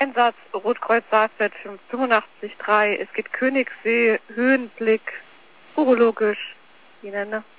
Einsatz Rotkreuz Saalfeld 85.3. Es geht Königssee, Höhenblick, urologisch, die nenne.